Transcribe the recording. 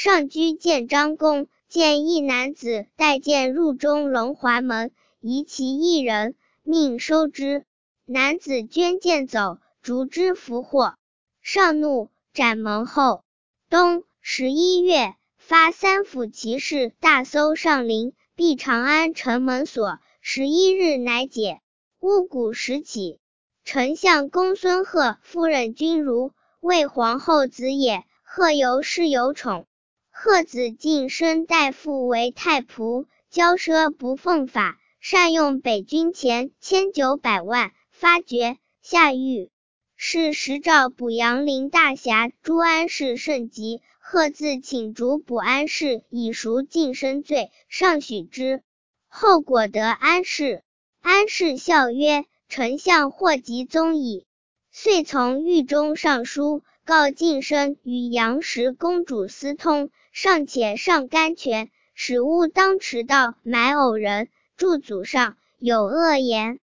上居建章宫，见一男子带剑入中龙华门，疑其一人，命收之。男子捐剑走，逐之俘获。上怒，斩门后。冬11月，发3府骑士大搜上林，闭长安城门锁。11日乃解。巫蛊时起。丞相公孙贺夫人君如，为皇后子也。贺由是有宠。贺子晋升代父为太仆，骄奢不奉法，善用北军钱1900万，发爵，下狱。是时诏补杨陵大侠朱安世圣疾，贺自请逐补安世，以赎晋升罪，上许之。后果得安世。安世笑曰：丞相祸及宗矣。遂从狱中上书，告晋升与杨氏公主私通，尚且上甘泉，使勿当迟道买偶人，祝祖上有恶言。